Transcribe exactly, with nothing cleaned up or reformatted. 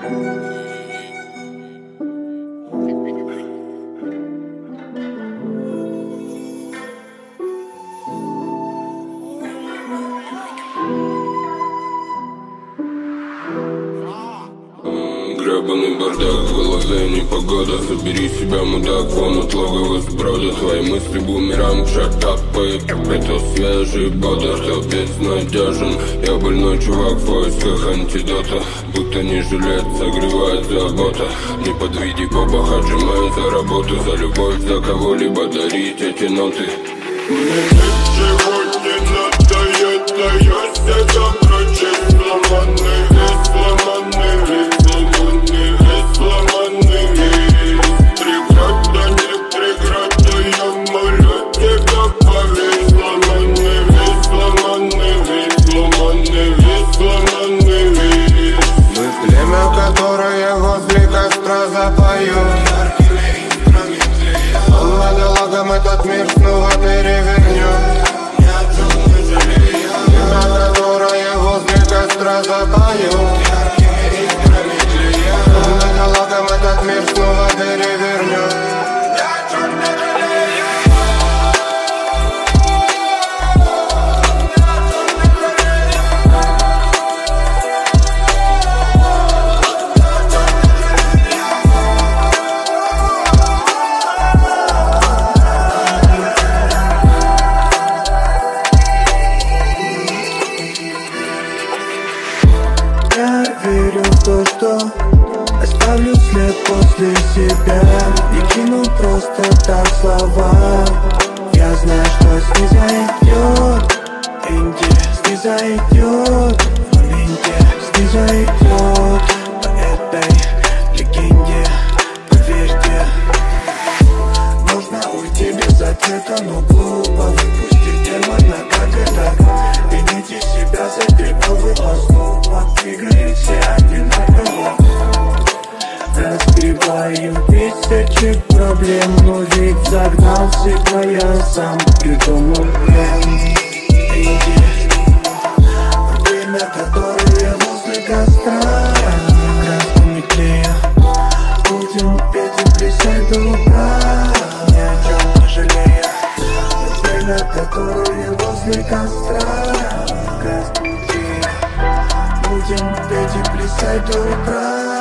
Гребаный бардак, в голове непогода. Забери себя, мудак, вон от логова сброда. Твои мысли бумеранг, шатапает. Это свежий бодр, кто безнадежен. Я больной чувак в поисках антидота. Будто не жилет, согревает забота. Не подведи попа, отжимай за работу. За любовь, за кого-либо дарить эти ноты. Мне ничего не надо, это я себя прочесть. Сломанный весь, сломанный весь. Сломанный весь, преграда, не преграда, я молю тебя, поверь. Сломанный весь, сломанный весь, сломанный весь, сломанный весь. Мы племя, которое возле костра запоет. Он монологом этот мир снова перевернет. Племя, которое возле костра запоет. Монологом этот мир снова перевернет. Я верю в то, что оставлю след после себя. Не кину просто так слова. Я знаю, что снизойдет Энди, снизойдет в моменте, снизойдет по этой легенде. Поверьте, можно уйти без ответа, но глупо выпустить демона, как это. Вините себя за переговор, снова двигает все одинаково. Разбиваю тысячи проблем, но ведь загнал в себя я сам. Придумал план. Иди, время, которое возле костра. Красками клея будем петь и плясать до утра. Ни о чем не жалея. Время, которое возле костра. Красками клея будем петь и плясать до утра.